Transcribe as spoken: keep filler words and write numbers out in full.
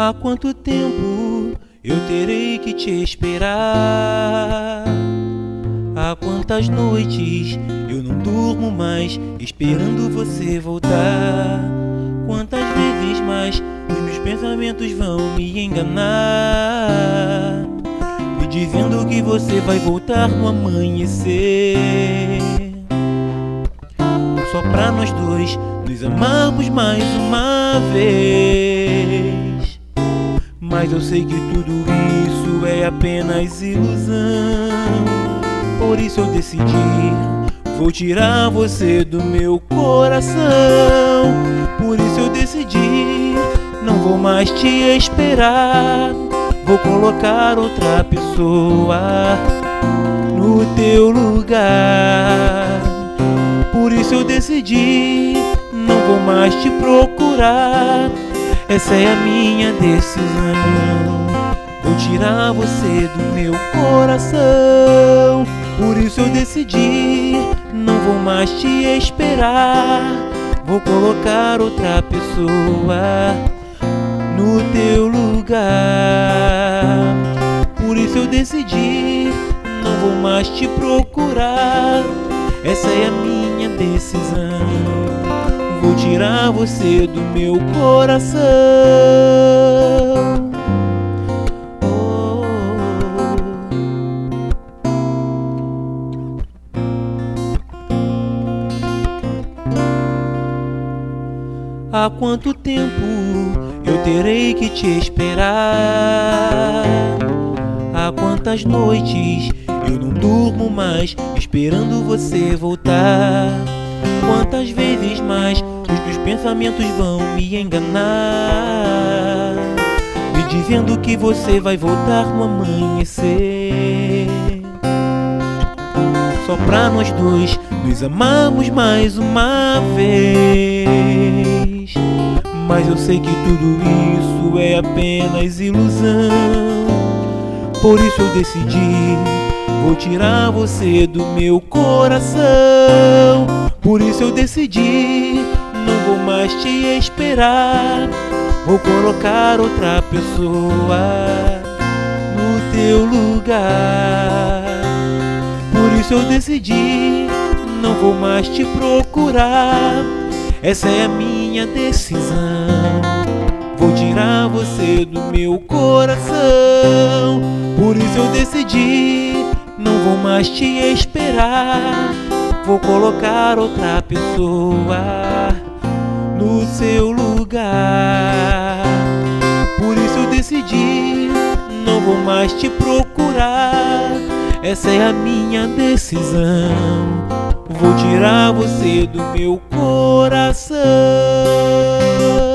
Há quanto tempo eu terei que te esperar? Há quantas noites eu não durmo mais esperando você voltar? Quantas vezes mais os meus pensamentos vão me enganar, me dizendo que você vai voltar no amanhecer, só pra nós dois nos amarmos mais uma vez. Mas eu sei que tudo isso é apenas ilusão. Por isso eu decidi, vou tirar você do meu coração. Por isso eu decidi, não vou mais te esperar. Vou colocar outra pessoa no teu lugar. Por isso eu decidi, não vou mais te procurar. Essa é a minha decisão. Vou tirar você do meu coração. Por isso eu decidi, não vou mais te esperar. Vou colocar outra pessoa no teu lugar. Por isso eu decidi, não vou mais te procurar. Essa é a minha decisão. Vou tirar você do meu coração. Oh. Há quanto tempo eu terei que te esperar? Há quantas noites eu não durmo mais esperando você voltar? Quantas vezes mais os meus pensamentos vão me enganar, me dizendo que você vai voltar no amanhecer, só pra nós dois nos amarmos mais uma vez. Mas eu sei que tudo isso é apenas ilusão. Por isso eu decidi, vou tirar você do meu coração. Por isso eu decidi, não vou mais te esperar. Vou colocar outra pessoa no teu lugar. Por isso eu decidi, não vou mais te procurar. Essa é a minha decisão. Vou tirar você do meu coração. Por isso eu decidi, não vou mais te esperar. Vou colocar outra pessoa no seu lugar. Por isso eu decidi, não vou mais te procurar. Essa é a minha decisão. Vou tirar você do meu coração.